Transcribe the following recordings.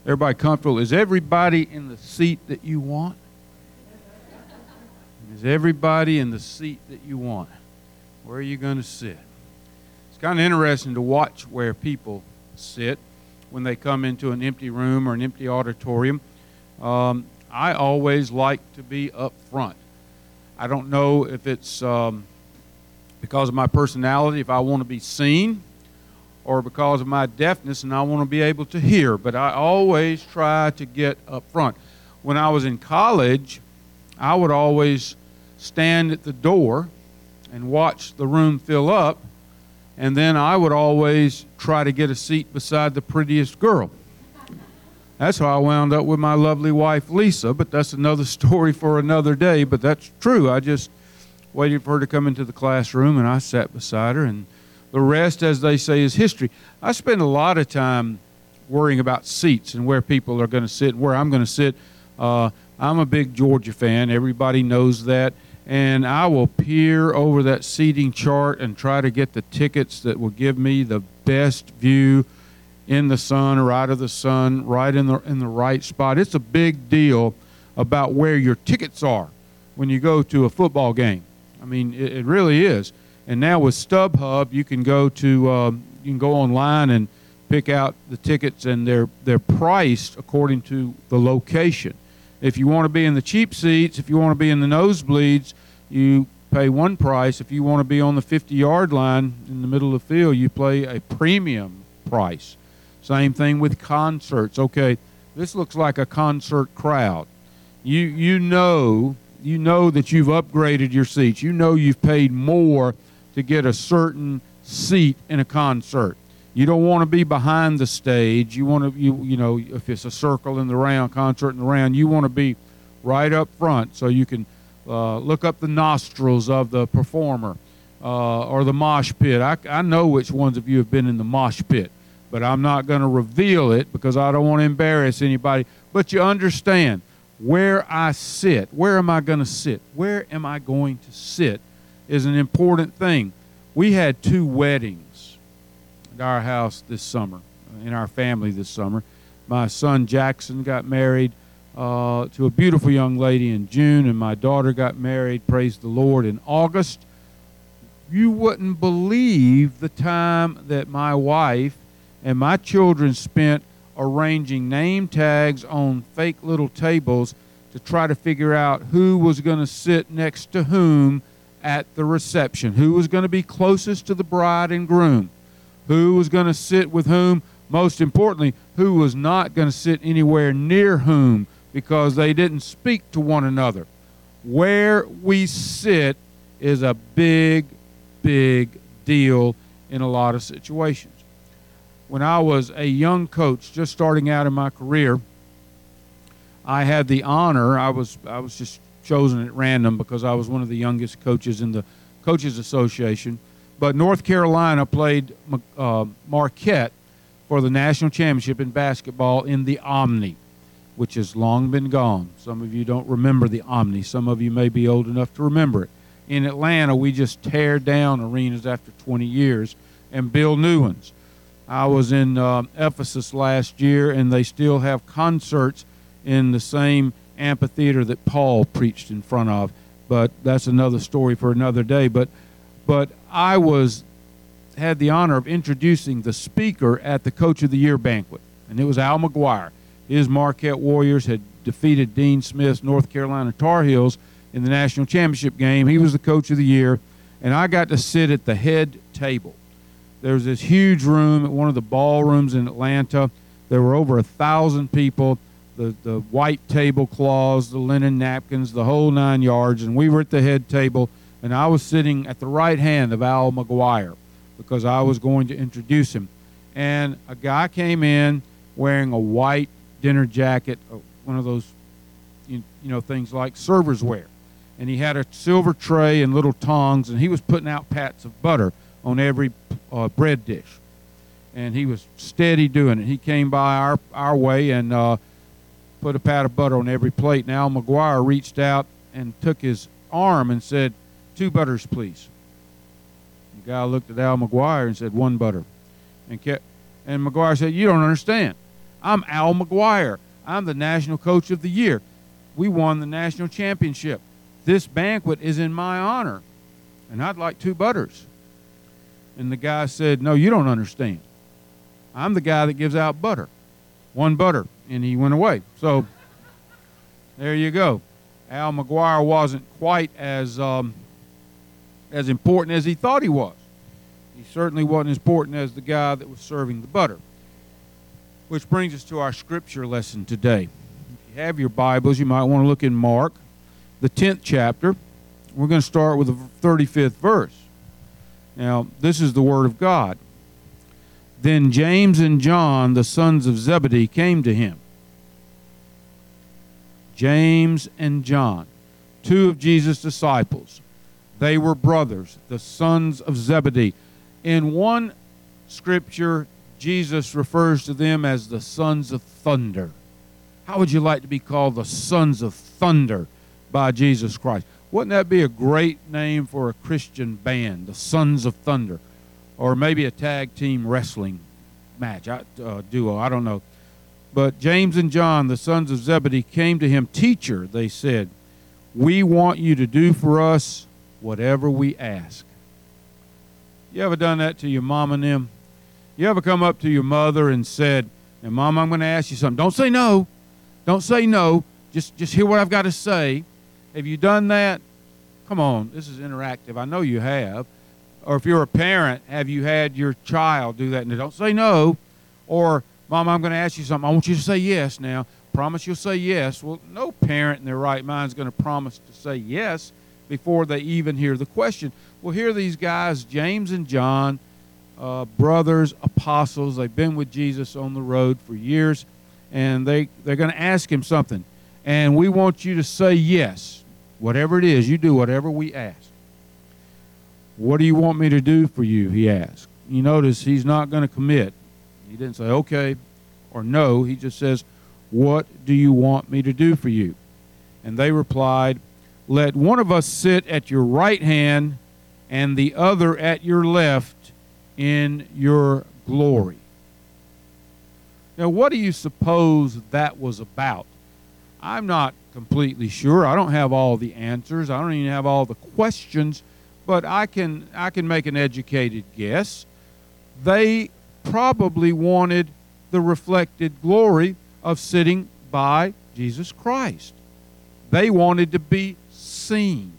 Everybody comfortable? Is everybody in the seat that you want? Is everybody in the seat that you want? Where are you going to sit? It's kind of interesting to watch where people sit when they come into an empty room or an empty auditorium. I always like to be up front. I don't know if it's because of my personality, if I want to be seen, or because of my deafness and I want to be able to hear, but I always try to get up front. When I was in college, I would always stand at the door and watch the room fill up, and then I would always try to get a seat beside the prettiest girl. That's how I wound up with my lovely wife, Lisa, but that's another story for another day, but that's true. I just waited for her to come into the classroom, and I sat beside her, and the rest, as they say, is history. I spend a lot of time worrying about seats and where people are going to sit and where I'm going to sit. I'm a big Georgia fan. Everybody knows that. And I will peer over that seating chart and try to get the tickets that will give me the best view in the sun or out of the sun, right in the right spot. It's a big deal about where your tickets are when you go to a football game. I mean, it really is. And now with StubHub, you can go online and pick out the tickets, and they're priced according to the location. If you want to be in the cheap seats, if you want to be in the nosebleeds, you pay one price. If you want to be on the 50-yard line in the middle of the field, you pay a premium price. Same thing with concerts. Okay, this looks like a concert crowd. You know that you've upgraded your seats. You know you've paid more to get a certain seat in a concert. You don't want to be behind the stage. You want to, you know, if it's a circle in the round, concert in the round, you want to be right up front so you can look up the nostrils of the performer or the mosh pit. I know which ones of you have been in the mosh pit, but I'm not going to reveal it because I don't want to embarrass anybody. But you understand where I sit. Where am I going to sit? Where am I going to sit is an important thing. We had 2 weddings at our house this summer, in our family this summer. My son Jackson got married to a beautiful young lady in June, and my daughter got married, praise the Lord, in August. You wouldn't believe the time that my wife and my children spent arranging name tags on fake little tables to try to figure out who was going to sit next to whom at the reception, who was going to be closest to the bride and groom, who was going to sit with whom, most importantly, who was not going to sit anywhere near whom because they didn't speak to one another. Where we sit is a big, big deal in a lot of situations. When I was a young coach, just starting out in my career, I had the honor, I was just chosen at random because I was one of the youngest coaches in the Coaches Association. But North Carolina played Marquette for the national championship in basketball in the Omni, which has long been gone. Some of you don't remember the Omni. Some of you may be old enough to remember it. In Atlanta, we just tear down arenas after 20 years and build new ones. I was in Ephesus last year, and they still have concerts in the same amphitheater that Paul preached in front of, but that's another story for another day. But I had the honor of introducing the speaker at the Coach of the Year banquet, and it was Al McGuire. His Marquette Warriors had defeated Dean Smith's North Carolina Tar Heels in the national championship game. He was the Coach of the Year, and I got to sit at the head table. There was this huge room at one of the ballrooms in Atlanta. There were over 1,000 people. The white tablecloths, the linen napkins, the whole 9 yards, and we were at the head table, and I was sitting at the right hand of Al McGuire because I was going to introduce him. And a guy came in wearing a white dinner jacket, one of those things like servers wear, and he had a silver tray and little tongs, and he was putting out pats of butter on every bread dish, and he was steady doing it. He came by our way and put a pat of butter on every plate. And Al McGuire reached out and took his arm and said, 2 butters, please. The guy looked at Al McGuire and said, 1 butter. And McGuire said, you don't understand. I'm Al McGuire. I'm the national coach of the year. We won the national championship. This banquet is in my honor, and I'd like 2 butters. And the guy said, no, you don't understand. I'm the guy that gives out butter. 1 butter. And he went away. So there you go. Al McGuire wasn't quite as important as he thought he was. He certainly wasn't as important as the guy that was serving the butter. Which brings us to our scripture lesson today. If you have your Bibles, you might want to look in Mark, the 10th chapter. We're going to start with the 35th verse. Now, this is the Word of God. Then James and John, the sons of Zebedee, came to him. James and John, 2 of Jesus' disciples. They were brothers, the sons of Zebedee. In one scripture, Jesus refers to them as the sons of thunder. How would you like to be called the sons of thunder by Jesus Christ? Wouldn't that be a great name for a Christian band, the Sons of Thunder? Or maybe a tag team wrestling match, duo, I don't know. But James and John, the sons of Zebedee, came to him. Teacher, they said, we want you to do for us whatever we ask. You ever done that to your mom and them? You ever come up to your mother and said, and Mom, I'm going to ask you something. Don't say no. Don't say no. Just hear what I've got to say. Have you done that? Come on, this is interactive. I know you have. Or if you're a parent, have you had your child do that? And don't say no. Or, Mom, I'm going to ask you something. I want you to say yes now. Promise you'll say yes. Well, no parent in their right mind is going to promise to say yes before they even hear the question. Well, here are these guys, James and John, brothers, apostles. They've been with Jesus on the road for years, and they're going to ask him something. And we want you to say yes. Whatever it is, you do whatever we ask. What do you want me to do for you, he asked. You notice he's not going to commit. He didn't say okay or no. He just says, what do you want me to do for you? And they replied, let one of us sit at your right hand and the other at your left in your glory. Now, what do you suppose that was about? I'm not completely sure. I don't have all the answers. I don't even have all the questions, but I can make an educated guess. They probably wanted the reflected glory of sitting by Jesus Christ. They wanted to be seen.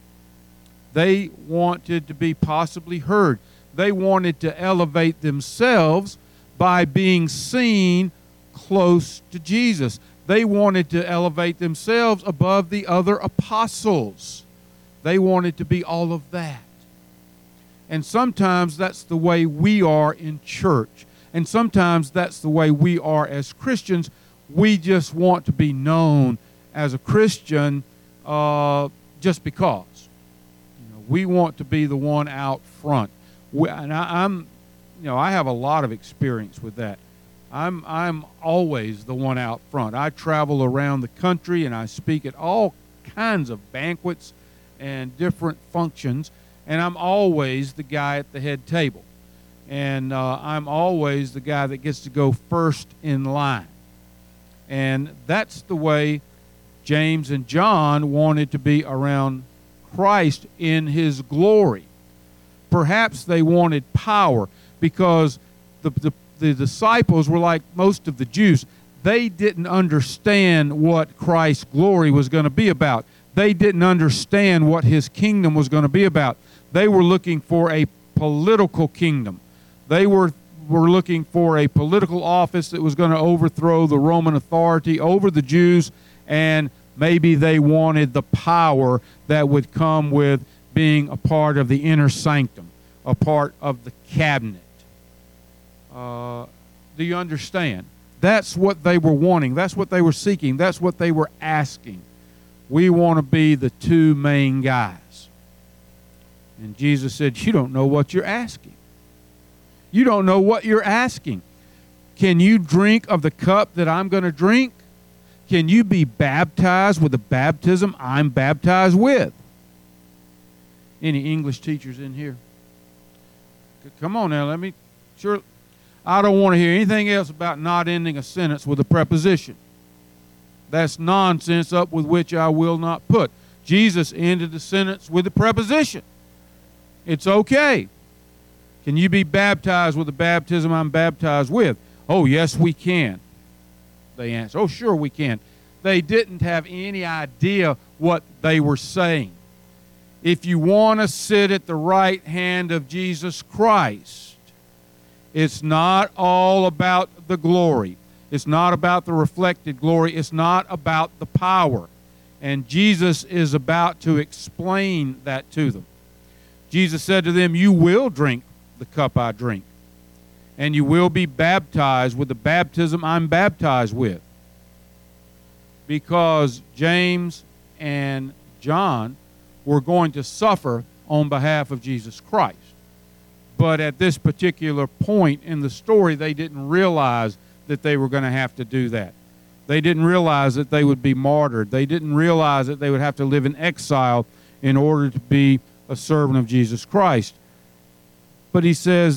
They wanted to be possibly heard. They wanted to elevate themselves by being seen close to Jesus. They wanted to elevate themselves above the other apostles. They wanted to be all of that. And sometimes that's the way we are in church. And sometimes that's the way we are as Christians. We just want to be known as a Christian just because. We want to be the one out front. And I have a lot of experience with that. I'm always the one out front. I travel around the country and I speak at all kinds of banquets and different functions, and I'm always the guy at the head table. And I'm always the guy that gets to go first in line. And that's the way James and John wanted to be around Christ in his glory. Perhaps they wanted power because the disciples were like most of the Jews. They didn't understand what Christ's glory was going to be about. They didn't understand what his kingdom was going to be about. They were looking for a political kingdom. They were looking for a political office that was going to overthrow the Roman authority over the Jews, and maybe they wanted the power that would come with being a part of the inner sanctum, a part of the cabinet. Do you understand? That's what they were wanting. That's what they were seeking. That's what they were asking. We want to be the two main guys. And Jesus said, you don't know what you're asking. You don't know what you're asking. Can you drink of the cup that I'm going to drink? Can you be baptized with the baptism I'm baptized with? Any English teachers in here? Come on now, sure. I don't want to hear anything else about not ending a sentence with a preposition. That's nonsense, up with which I will not put. Jesus ended the sentence with a preposition. It's okay. Can you be baptized with the baptism I'm baptized with? Oh, yes, we can. They answered, oh, sure we can. They didn't have any idea what they were saying. If you want to sit at the right hand of Jesus Christ, it's not all about the glory. It's not about the reflected glory. It's not about the power. And Jesus is about to explain that to them. Jesus said to them, you will drink the cup I drink, and you will be baptized with the baptism I'm baptized with. Because James and John were going to suffer on behalf of Jesus Christ. But at this particular point in the story, they didn't realize that they were going to have to do that. They didn't realize that they would be martyred. They didn't realize that they would have to live in exile in order to be a servant of Jesus Christ. But he says,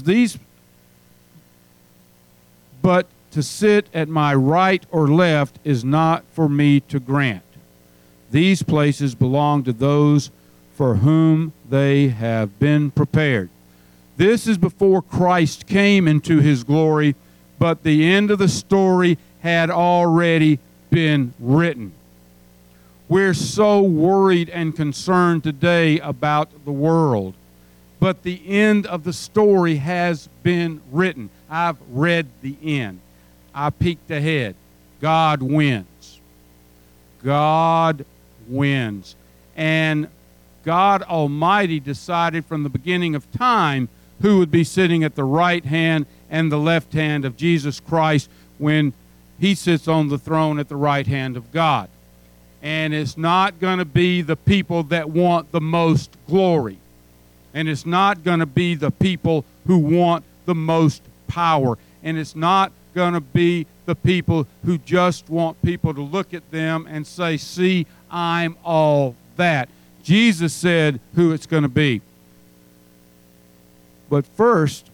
but to sit at my right or left is not for me to grant. These places belong to those for whom they have been prepared. This is before Christ came into his glory, but the end of the story had already been written. We're so worried and concerned today about the world, but the end of the story has been written. I've read the end. I peeked ahead. God wins. God wins. And God Almighty decided from the beginning of time who would be sitting at the right hand and the left hand of Jesus Christ when he sits on the throne at the right hand of God. And it's not going to be the people that want the most glory. And it's not going to be the people who want the most power. And it's not going to be the people who just want people to look at them and say, see, I'm all that. Jesus said who it's going to be. But first,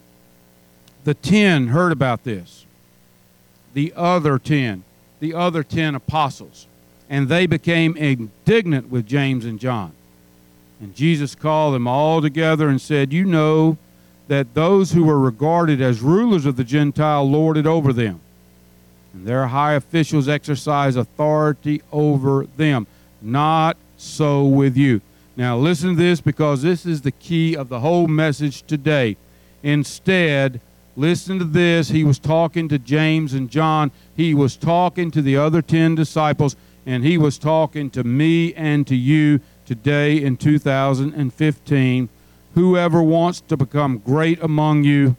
the 10 heard about this. The other 10 apostles. And they became indignant with James and John. And Jesus called them all together and said, you know that those who were regarded as rulers of the Gentile lord it over them, and their high officials exercise authority over them. Not so with you. Now listen to this, because this is the key of the whole message today. Instead, listen to this. He was talking to James and John. He was talking to the other 10 disciples, and he was talking to me and to you today in 2015. Whoever wants to become great among you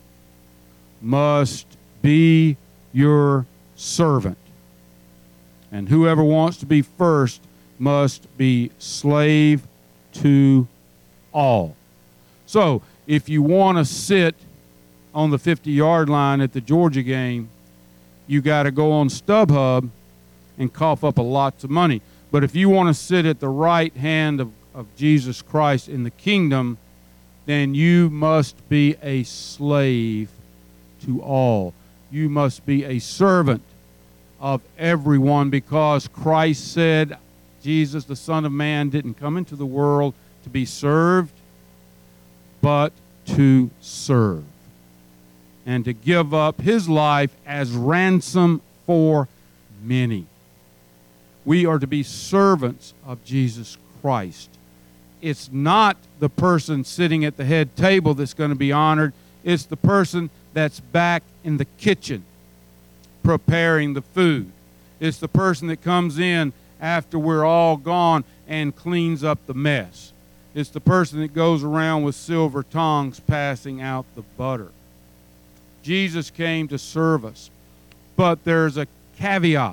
must be your servant. And whoever wants to be first must be slave to all. So, if you want to sit on the 50-yard line at the Georgia game, you got to go on StubHub and cough up a lot of money. But if you want to sit at the right hand of Jesus Christ in the kingdom, then you must be a slave to all. You must be a servant of everyone, because Christ said, Jesus, the Son of Man, didn't come into the world to be served, but to serve, and to give up his life as ransom for many. We are to be servants of Jesus Christ. It's not the person sitting at the head table that's going to be honored. It's the person that's back in the kitchen preparing the food. It's the person that comes in after we're all gone and cleans up the mess. It's the person that goes around with silver tongs passing out the butter. Jesus came to serve us. But there's a caveat.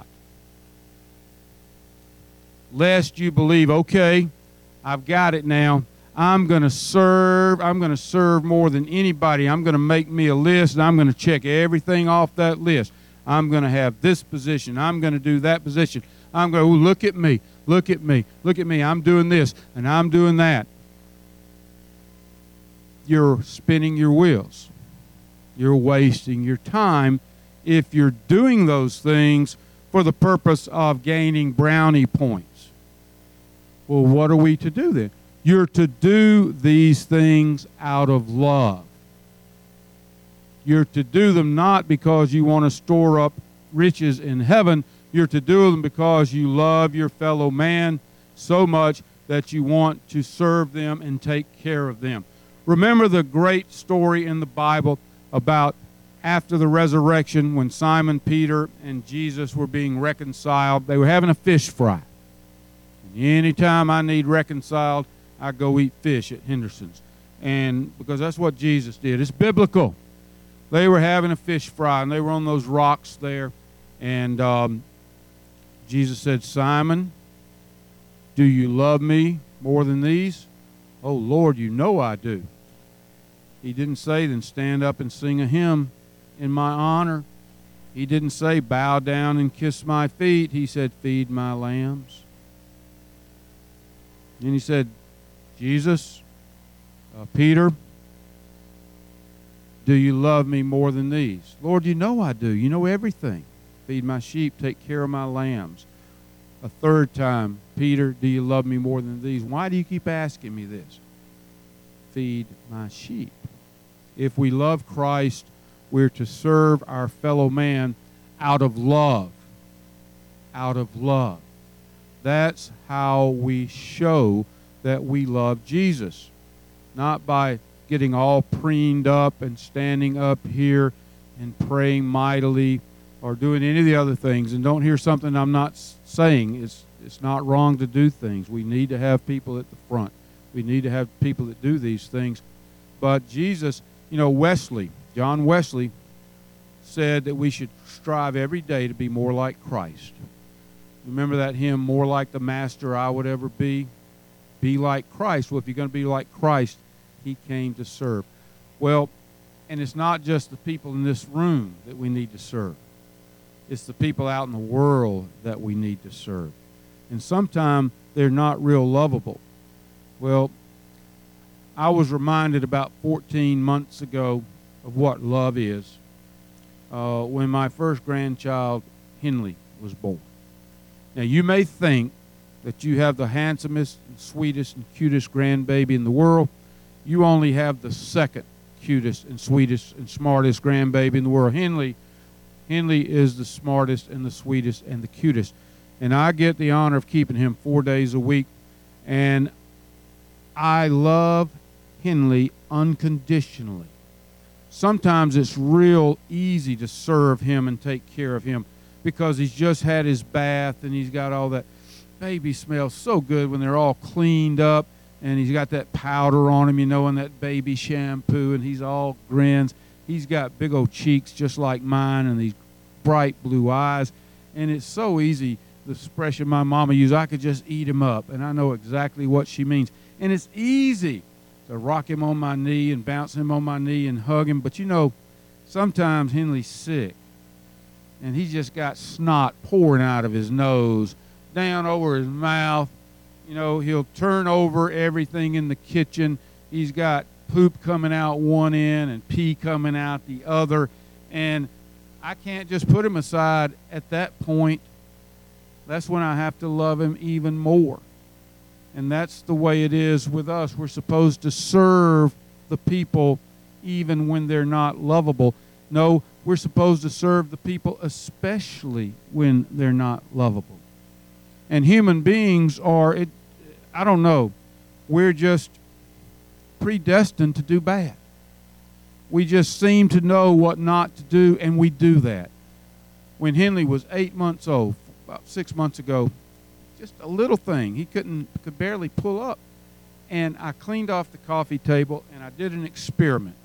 Lest you believe, okay, I've got it now. I'm going to serve. I'm going to serve more than anybody. I'm going to make me a list, and I'm going to check everything off that list. I'm going to have this position. I'm going to do that position. I'm going to, look at me, look at me, look at me. I'm doing this, and I'm doing that. You're spinning your wheels. You're wasting your time if you're doing those things for the purpose of gaining brownie points. Well, what are we to do then? You're to do these things out of love. You're to do them not because you want to store up riches in heaven. You're to do them because you love your fellow man so much that you want to serve them and take care of them. Remember the great story in the Bible about after the resurrection when Simon Peter and Jesus were being reconciled. They were having a fish fry. And anytime I need reconciled, I go eat fish at Henderson's. And because that's what Jesus did. It's biblical. They were having a fish fry, and they were on those rocks there. And Jesus said, Simon, do you love me more than these? Oh, Lord, you know I do. He didn't say, then stand up and sing a hymn in my honor. He didn't say, bow down and kiss my feet. He said, feed my lambs. And he said, Jesus, Peter, do you love me more than these? Lord, you know I do. You know everything. Feed my sheep, take care of my lambs. A third time, Peter, do you love me more than these? Why do you keep asking me this? Feed my sheep. If we love Christ, we're to serve our fellow man out of love. Out of love. That's how we show that we love Jesus. Not by getting all preened up and standing up here and praying mightily or doing any of the other things. And don't hear something I'm not saying. It's not wrong to do things. We need to have people at the front. We need to have people that do these things. But Jesus, Wesley, John Wesley, said that we should strive every day to be more like Christ. Remember that hymn, more like the Master I would ever be? Be like Christ. Well, if you're going to be like Christ, he came to serve. Well, and it's not just the people in this room that we need to serve. It's the people out in the world that we need to serve. And sometimes they're not real lovable. Well, I was reminded about 14 months ago of what love is when my first grandchild, Henley, was born. Now, you may think that you have the handsomest, and sweetest, and cutest grandbaby in the world. You only have the second cutest and sweetest and smartest grandbaby in the world. Henley is the smartest and the sweetest and the cutest. And I get the honor of keeping him 4 days a week. And I love Henley unconditionally. Sometimes it's real easy to serve him and take care of him because he's just had his bath and he's got all that. Baby smells so good when they're all cleaned up and he's got that powder on him, and that baby shampoo, and he's all grins. He's got big old cheeks just like mine and these bright blue eyes. And it's so easy, the expression my mama used, I could just eat him up. And I know exactly what she means. And it's easy to rock him on my knee and bounce him on my knee and hug him. But sometimes Henley's sick. And he's just got snot pouring out of his nose, down over his mouth. He'll turn over everything in the kitchen. He's got poop coming out one end and pee coming out the other. And I can't just put him aside at that point. That's when I have to love him even more. And that's the way it is with us. We're supposed to serve the people even when they're not lovable. No, we're supposed to serve the people especially when they're not lovable. And human beings are, I don't know, we're just predestined to do bad. We just seem to know what not to do, and we do that. When Henley was 8 months old, about 6 months ago, just a little thing, he could barely pull up. And I cleaned off the coffee table, and I did an experiment.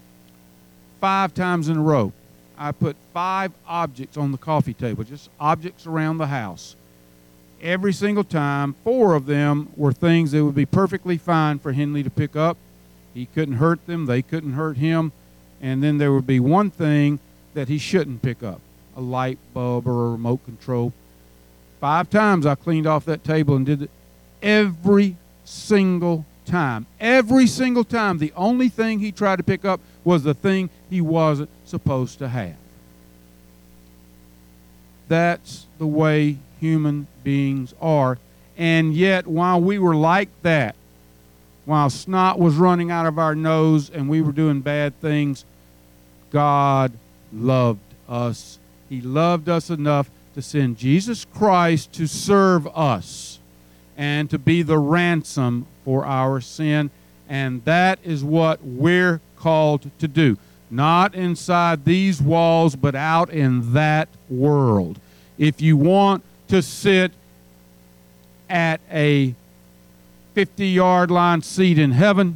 5 times in a row, I put 5 objects on the coffee table, just objects around the house. Every single time, 4 of them were things that would be perfectly fine for Henley to pick up. He couldn't hurt them. They couldn't hurt him. And then there would be one thing that he shouldn't pick up, a light bulb or a remote control. 5 times I cleaned off that table and did it every single time. Every single time. The only thing he tried to pick up was the thing he wasn't supposed to have. That's the way human beings are. And yet, while we were like that, while snot was running out of our nose and we were doing bad things, God loved us. He loved us enough to send Jesus Christ to serve us and to be the ransom for our sin. And that is what we're called to do. Not inside these walls, but out in that world. If you want to sit at a 50-yard line seat in heaven,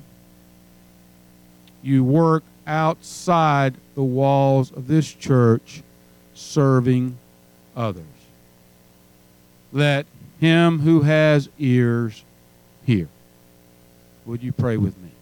you work outside the walls of this church serving others. Let him who has ears hear. Would you pray with me?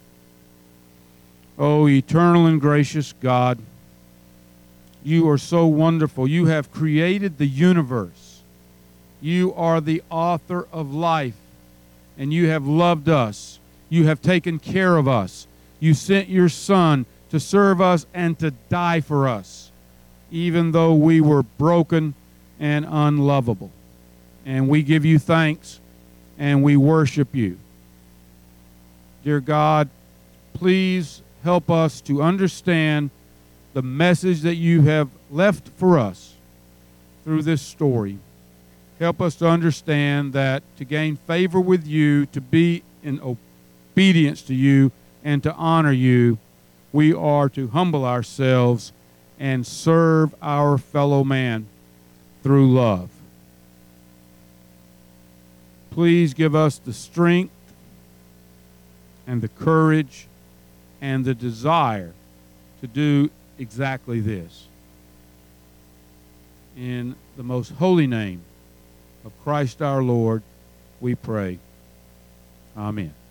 Oh, eternal and gracious God, you are so wonderful. You have created the universe. You are the author of life, and you have loved us. You have taken care of us. You sent your Son to serve us and to die for us, even though we were broken and unlovable. And we give you thanks, and we worship you. Dear God, please help us to understand the message that you have left for us through this story. Help us to understand that to gain favor with you, to be in obedience to you, and to honor you, we are to humble ourselves and serve our fellow man through love. Please give us the strength and the courage and the desire to do exactly this. In the most holy name of Christ our Lord, we pray. Amen.